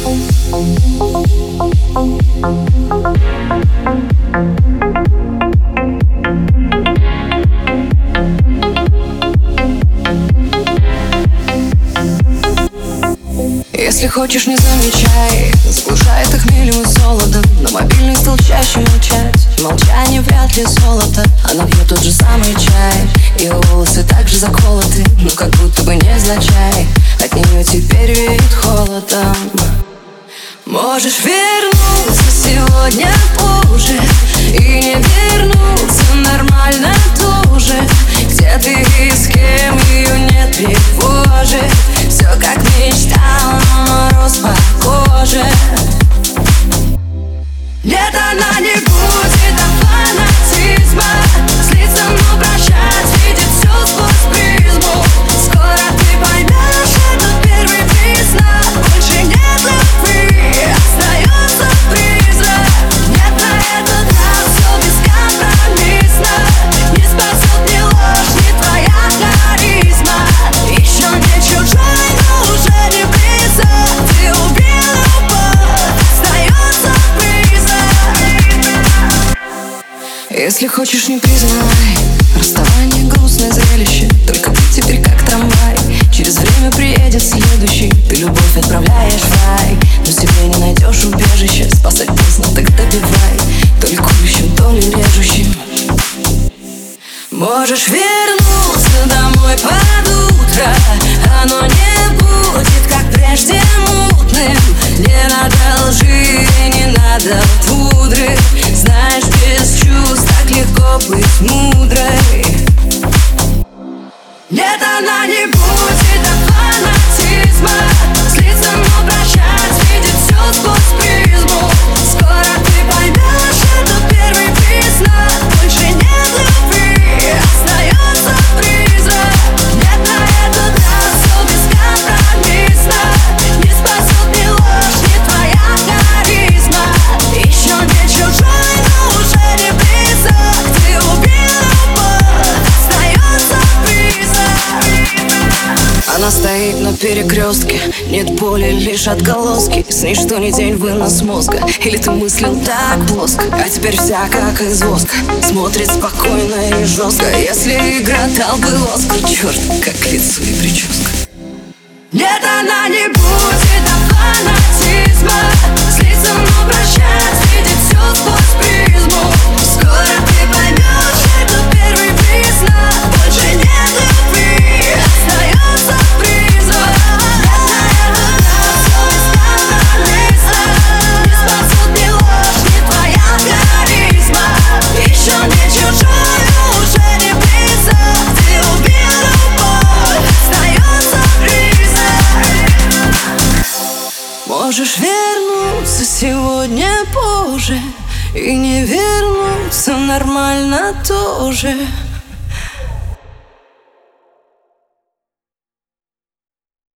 Если хочешь, не замечай, заглушает их хмелем и солодом. На мобильный стал чаще молчать, молчание вряд ли золото. Она пьет тот же самый чай, ее волосы также заколоты, но как будто бы невзначай от нее теперь веет холодом. Можешь вернуться сегодня позже и не вернуться нормально тоже. Где ты и с кем, ее нет, тревожит. Все как мечтал, но мороз по коже. Нет, она не будет от фанатизма, злиться, но прощать, видит все сквозь призму. Скоро ты поймешь, это первый признак. Больше нет любви, остается призрак. Нет, на этот раз все бескомпромиссно. Не спасет ни ложь, ни твоя харизма. Еще не чужой, но уже не близок. Ты убил любовь, остается призрак. Если хочешь, не признавай, расставание грустное зрелище. Только ты теперь как трамвай, через время приедет следующий. Ты любовь отправляешь в рай, но себе не найдешь убежище. Спасать поздно, так добивай, то ликующим, то ли режущим. Можешь вернуться домой под утро, оно не будет, как прежде, мутным. Не надо лжи, не надо пудры. Знаешь, без чувств так легко быть мудрой. Нет, она не будет от фанатизма, злиться, но прощать, видит все сквозь призму. Скоро ты поймешь, это первый признак. Больше нет любви, остается призрак. Нет, на этот раз все бескомпромиссно. Не спасет ни ложь, ни твоя харизма. Еще не чужой, но уже не близок. Ты убил любовь, остается призрак. Она стоит на перекрестке, нет боли, лишь отголоски. С ней что ни день вынос мозга. Или ты мыслил так плоско, а теперь вся как из воска. Смотрит спокойно и жестко. Если игра дал бы Оскар, черт, как лицо и прическа. Нет, она не будет от фанатизма, злиться, но прощать, видит все сквозь призму. Скоро ты поймешь, это первый признак. Больше нет любви, остается призрак. Нет, на этот раз все бескомпромиссно. Не спасет ни ложь, ни твоя харизма. Еще не чужой, но уже не близок. Ты убил любовь, остается призрак. Можешь вернуться сегодня позже и не вернуться нормально тоже.